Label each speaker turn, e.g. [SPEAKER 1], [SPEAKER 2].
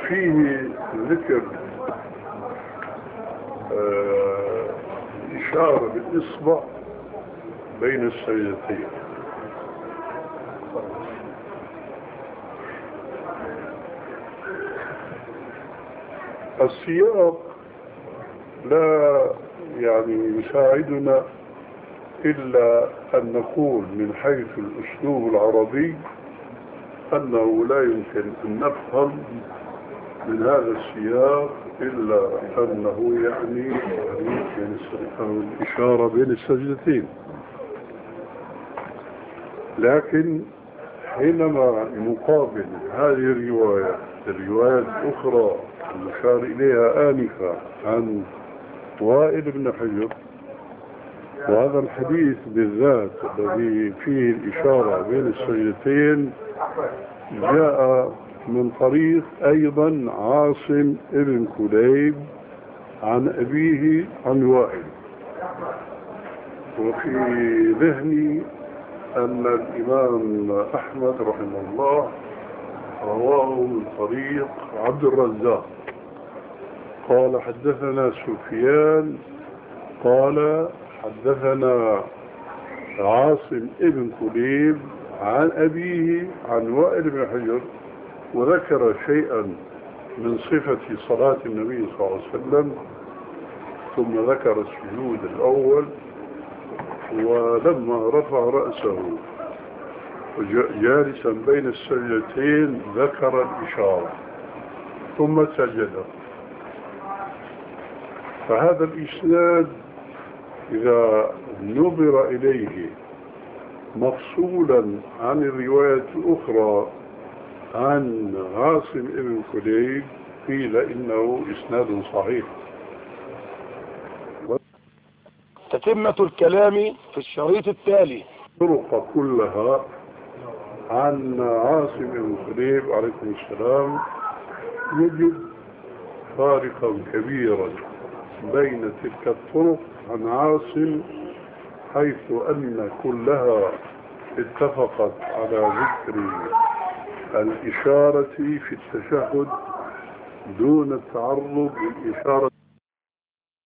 [SPEAKER 1] فيه ذكر إشارة بالإصبع بين السجدتين. السياق لا يساعدنا إلا أن نقول من حيث الأسلوب العربي أنه لا يمكن أن نفهم من هذا السياق إلا أنه يعني الإشارة بين السجدتين. لكن حينما نقابل هذه الروايات الأخرى المشار إليها آنفا عن وائل بن حجر، وهذا الحديث بالذات الذي فيه الإشارة بين السجدتين جاء من طريق أيضا عاصم ابن كليب عن أبيه عن وائل، وفي ذهني أن الإمام أحمد رحمه الله رواه من طريق عبد الرزاق قال حدثنا سفيان قال حدثنا عاصم ابن كليب عن أبيه عن وائل بن حجر، وذكر شيئا من صفة صلاة النبي صلى الله عليه وسلم، ثم ذكر السجود الأول، ولما رفع رأسه جالسا بين السجدتين ذكر الإشارة ثم سجد. فهذا الإسناد إذا نظر إليه مفصولا عن الرواية الأخرى عن عاصم ابن كليب قيل إنه إسناد صحيح.
[SPEAKER 2] تتمة الكلام في الشريط التالي.
[SPEAKER 1] طرق كلها عن عاصم ابن كليب عليكم السلام يجد فارقا كبيرا بين تلك الطرق عن عاصم، حيث أن كلها اتفقت على ذكر الإشارة في التشهد دون التعرض للإشارة